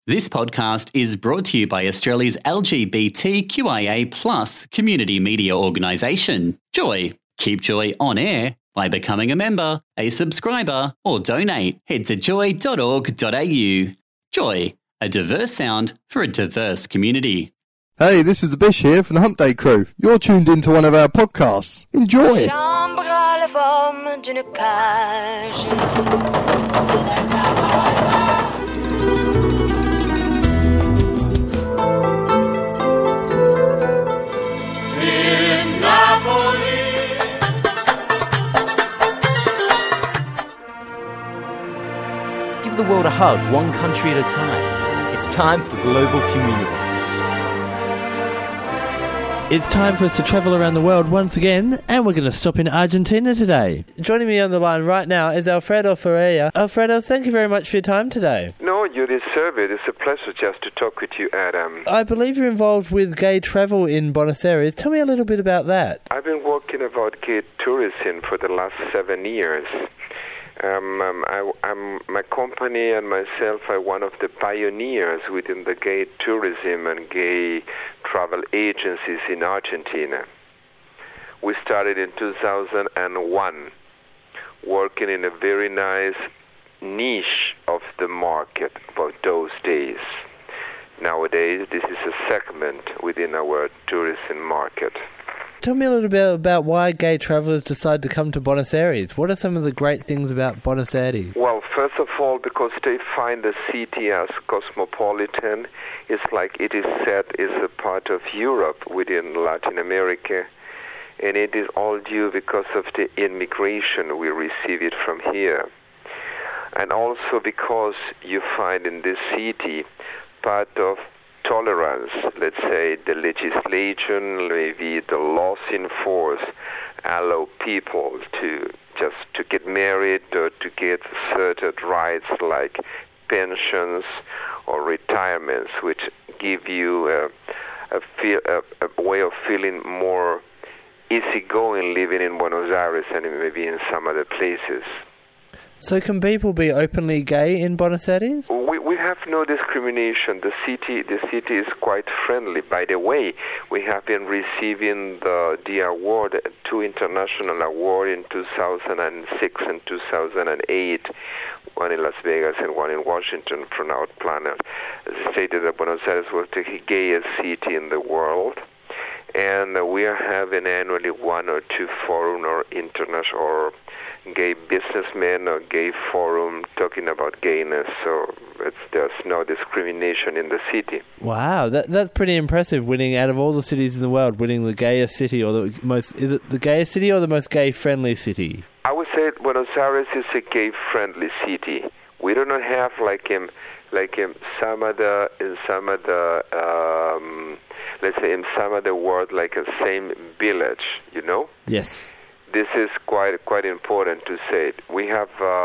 This podcast is brought to you by Australia's LGBTQIA+ community media organisation, Joy. Keep Joy on air by becoming a member, a subscriber, or donate. Head to joy.org.au. Joy, a diverse sound for a diverse community. Hey, this is the Bish here from the Hump Day Crew. You're tuned into one of our podcasts. Enjoy! Chambre à la forme d'une cage. Give the world a hug, one country at a time. It's time for Global Community. It's time for us to travel around the world once again, and we're going to stop in Argentina today. Joining me on the line right now is Alfredo Ferreira. Alfredo, thank you very much for your time today. No, you deserve it. It's a pleasure just to talk with you, Adam. I believe you're involved with gay travel in Buenos Aires. Tell me a little bit about that. I've been working about gay tourism for the last 7 years. My company and myself are one of the pioneers within the gay tourism and gay travel agencies in Argentina. We started in 2001, working in a very nice niche of the market for those days. Nowadays, this is a segment within our tourism market. Tell me a little bit about why gay travellers decide to come to Buenos Aires. What are some of the great things about Buenos Aires? Well, first of all, because they find the city as cosmopolitan. It's like it is said is a part of Europe within Latin America. And it is all due because of the immigration we receive it from here. And also because you find in this city part of tolerance, let's say the legislation, maybe the laws in force allow people to get married or to get certain rights like pensions or retirements, which give you a way of feeling more easygoing living in Buenos Aires and maybe in some other places. So can people be openly gay in Buenos Aires? We have no discrimination. The city is quite friendly. By the way, we have been receiving the award, 2 international awards in 2006 and 2008, one in Las Vegas and one in Washington from Outplanner. As stated that Buenos Aires was the gayest city in the world. And we are having annually 1 or 2 forum or international or gay businessmen or gay forum talking about gayness. So there's no discrimination in the city. Wow, that's pretty impressive. Winning out of all the cities in the world, winning the gayest city or the most. Is it the gayest city or the most gay-friendly city? I would say Buenos Aires is a gay-friendly city. We do not have let's say in some of the world like a same village, you know? Yes. This is quite important to say. We have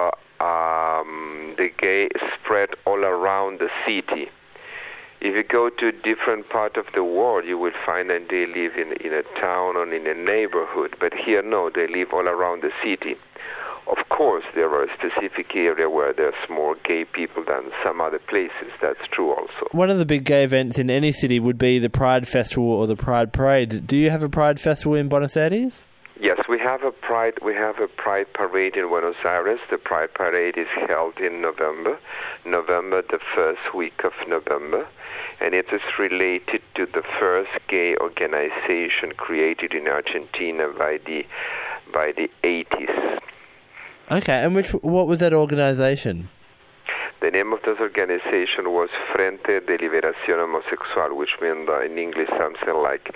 the gay spread all around the city. If you go to different part of the world, you will find that they live in a town or in a neighborhood. But here, no, they live all around the city. Of course, there are specific areas where there's more gay people than some other places. That's true also. One of the big gay events in any city would be the Pride Festival or the Pride Parade. Do you have a Pride Festival in Buenos Aires? Yes, we have a Pride Parade in Buenos Aires. The Pride Parade is held in November, the first week of November, and it is related to the first gay organization created in Argentina by the 80s. Okay, and what was that organization? The name of this organization was Frente de Liberación Homosexual, which means in English something like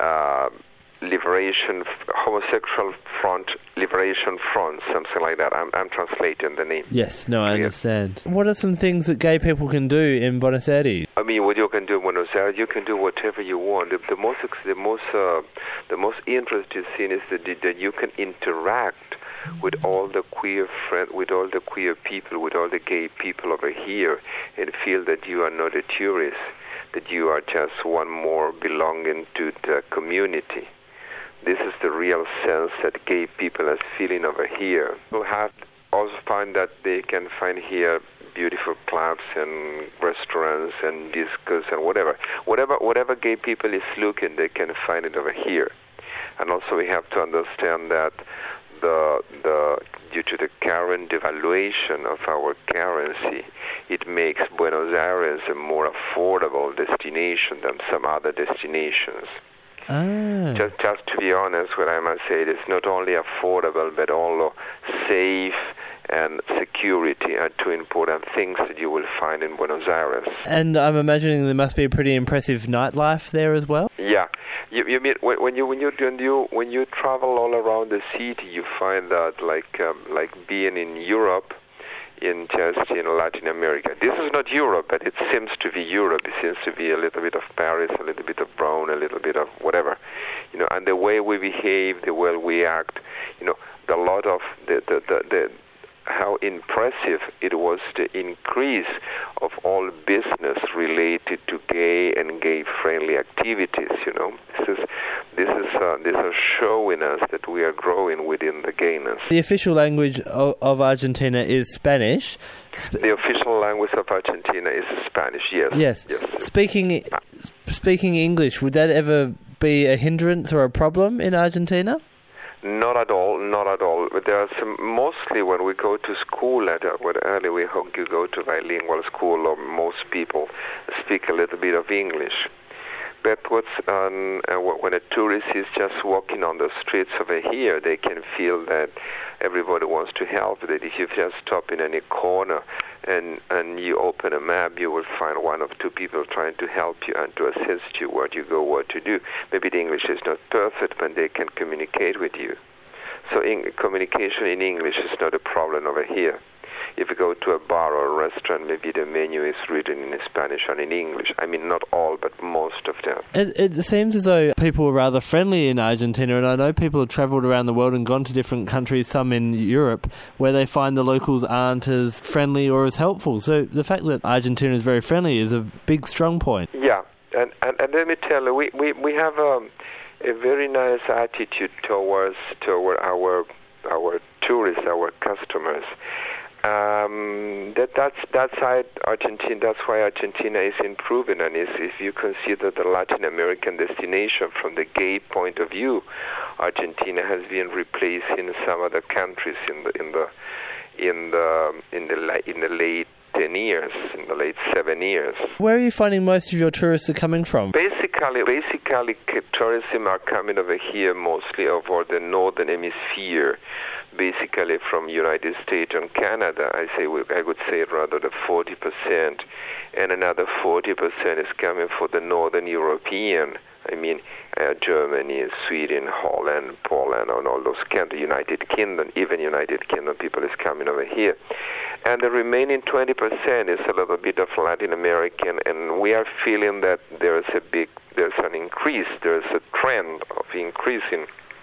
Homosexual Front, Liberation Front, something like that. I'm translating the name. Yes, no, I understand. What are some things that gay people can do in Buenos Aires? I mean, what you can do in Buenos Aires, you can do whatever you want. The most interesting thing is that you can interact with all the queer people, with all the gay people over here, and feel that you are not a tourist, that you are just one more belonging to the community. This is the real sense that gay people are feeling over here. People have also find that they can find here beautiful clubs and restaurants and discos and whatever gay people is looking, they can find it over here. And also we have to understand that due to the current devaluation of our currency, it makes Buenos Aires a more affordable destination than some other destinations. Just to be honest, what I must say, it is not only affordable, but also safe and security are two important things that you will find in Buenos Aires. And I'm imagining there must be a pretty impressive nightlife there as well. Yeah, you mean when you travel all around the city, you find that like being in Europe, in Latin America. This is not Europe, but it seems to be Europe. It seems to be a little bit of Paris, a little bit of Rome, a little bit of whatever, and the way we behave, the way we act, a lot of the how impressive it was, the increase of all business related to gay and gay-friendly activities. This is showing us that we are growing within the gayness. The official language of Argentina is Spanish. The official language of Argentina is Spanish. Yes. Speaking English, would that ever be a hindrance or a problem in Argentina? Not at all. But there are mostly when we go to school early we hope you go to bilingual school, or most people speak a little bit of English. But when a tourist is just walking on the streets over here, they can feel that everybody wants to help. That if you just stop in any corner and you open a map, you will find one or two people trying to help you and to assist you where you go, what to do. Maybe the English is not perfect, but they can communicate with you. So communication in English is not a problem over here. If you go to a bar or a restaurant, maybe the menu is written in Spanish and in English. I mean, not all, but most of them. It seems as though people were rather friendly in Argentina, and I know people have travelled around the world and gone to different countries, some in Europe, where they find the locals aren't as friendly or as helpful. So the fact that Argentina is very friendly is a big, strong point. Yeah, and let me tell you, we have a very nice attitude toward our tourists, our customers. That's Argentina. That's why Argentina is improving, and if you consider the Latin American destination from the gay point of view, Argentina has been replacing some other countries in the late 10 years, in the late 7 years. Where are you finding most of your tourists are coming from? Basically, tourism are coming over here mostly over the northern hemisphere, basically from United States and Canada. I would say rather the 40%, and another 40% is coming for the northern European. I mean, Germany, Sweden, Holland, Poland, and all those countries, United Kingdom, even United Kingdom people is coming over here. And the remaining 20% is a little bit of Latin American, and we are feeling that there's an increase, there's a trend of increasing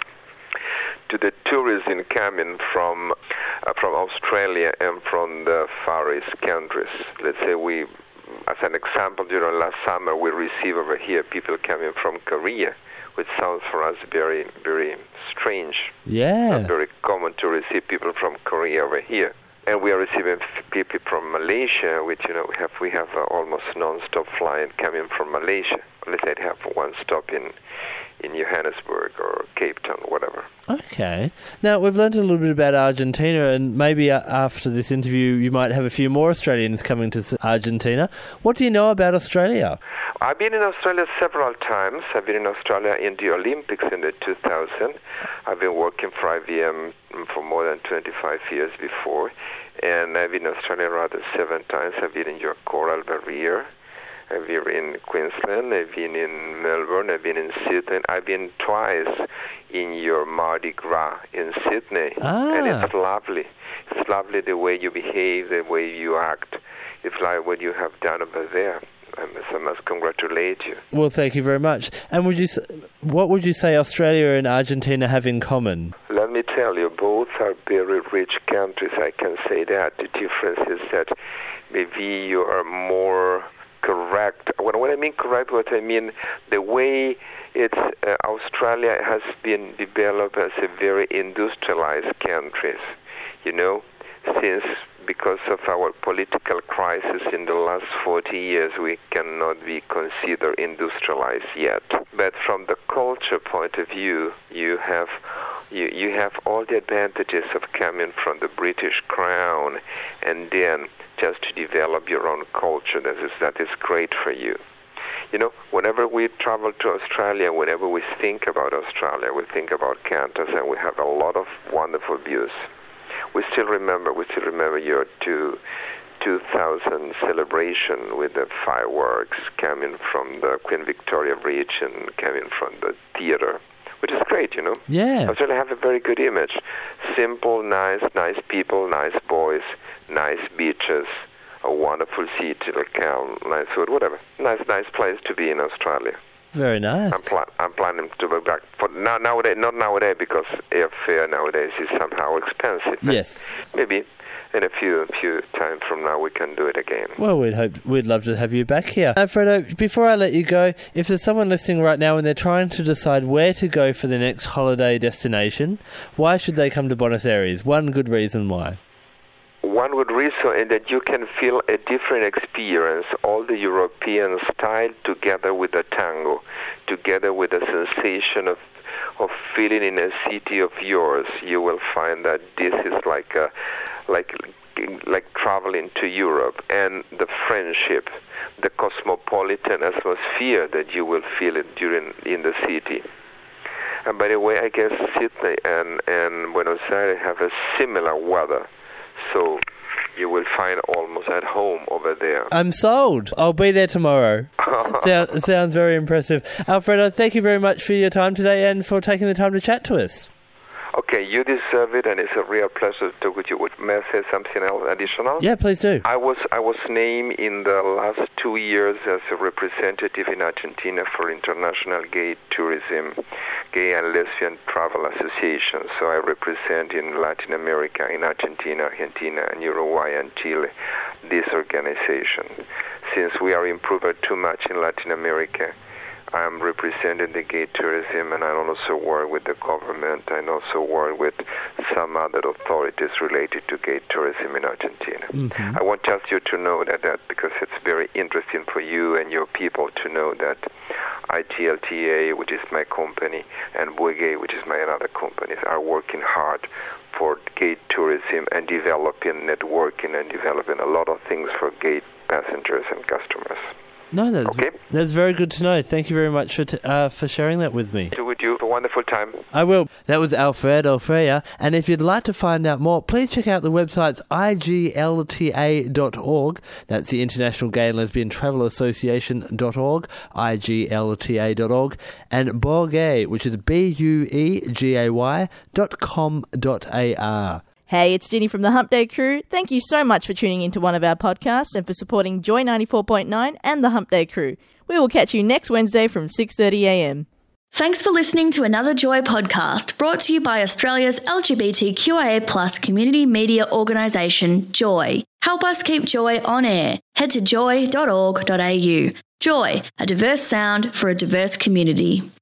to the tourism coming from Australia and from the Far East countries. Let's say as an example, during last summer, we received over here people coming from Korea, which sounds for us very, very strange. Yeah. Not very common to receive people from Korea over here. And we are receiving people from Malaysia, which we have almost non-stop flying coming from Malaysia. Let's say have one stop in Johannesburg or Cape Town, whatever. Okay. Now, we've learned a little bit about Argentina, and maybe after this interview you might have a few more Australians coming to Argentina. What do you know about Australia? I've been in Australia several times. I've been in Australia in the Olympics in the 2000. I've been working for IBM for more than 25 years before, and I've been in Australia rather 7 times. I've been in your coral barrier. I've been in Queensland, I've been in Melbourne, I've been in Sydney. I've been twice in your Mardi Gras in Sydney. And it's lovely. It's lovely the way you behave, the way you act. It's like what you have done over there. I must congratulate you. Well, thank you very much. And what would you say Australia and Argentina have in common? Let me tell you, both are very rich countries. I can say that. The difference is that maybe you are more correct. When I mean correct, what I mean the way Australia has been developed as a very industrialized country, since because of our political crisis in the last 40 years, we cannot be considered industrialized yet. But from the culture point of view, you have all the advantages of coming from the British Crown, and then just to develop your own culture. That is great for you. You know, whenever we travel to Australia, whenever we think about Australia, we think about Qantas, and we have a lot of wonderful views. We still remember your 2000 celebration with the fireworks coming from the Queen Victoria Bridge and coming from the theater, which is great, you know. Yeah. Australia have a very good image. Simple, nice people, nice boys, nice beaches, a wonderful city, like calm, nice food, whatever. Nice place to be in Australia. Very nice. I'm planning to go back for nowadays, not nowadays, because airfare nowadays is somehow expensive. Yes. Maybe in a few time from now we can do it again. Well, we'd love to have you back here. Alfredo, before I let you go, if there's someone listening right now and they're trying to decide where to go for the next holiday destination, why should they come to Buenos Aires? One good reason why. One good reason is that you can feel a different experience, all the European style together with the tango, together with the sensation of feeling in a city of yours. You will find that this is like traveling to Europe, and the friendship, the cosmopolitan atmosphere that you will feel it in the city. And by the way, I guess Sydney and Buenos Aires have a similar weather. So you will find almost at home over there. I'm sold. I'll be there tomorrow. Sounds very impressive. Alfredo, thank you very much for your time today and for taking the time to chat to us. Okay, you deserve it, and it's a real pleasure to talk with you. May I say something else additional? Yeah, please do. I was named in the last 2 years as a representative in Argentina for International Gay Tourism, Gay and Lesbian Travel Association. So I represent in Latin America, in Argentina, and Uruguay and Chile, this organization. Since we are improving too much in Latin America, I'm representing the gay tourism, and I also work with the government. I also work with some other authorities related to gay tourism in Argentina. Mm-hmm. I want just you to know that because it's very interesting for you and your people to know that ITLTA, which is my company, and Buegay, which is my another company, are working hard for gay tourism and developing networking and developing a lot of things for gay passengers and customers. No, that's very good to know. Thank you very much for sharing that with me. With you, a wonderful time. I will. That was Alfredo Freya, and if you'd like to find out more, please check out the websites iglta.org. That's the International Gay and Lesbian Travel Association.org, iglta.org, and Buegay, which is buegay.com.ar. Hey, it's Ginny from the Hump Day Crew. Thank you so much for tuning into one of our podcasts and for supporting Joy 94.9 and the Hump Day Crew. We will catch you next Wednesday from 6:30 a.m. Thanks for listening to another Joy podcast brought to you by Australia's LGBTQIA+ community media organisation, Joy. Help us keep Joy on air. Head to joy.org.au. Joy, a diverse sound for a diverse community.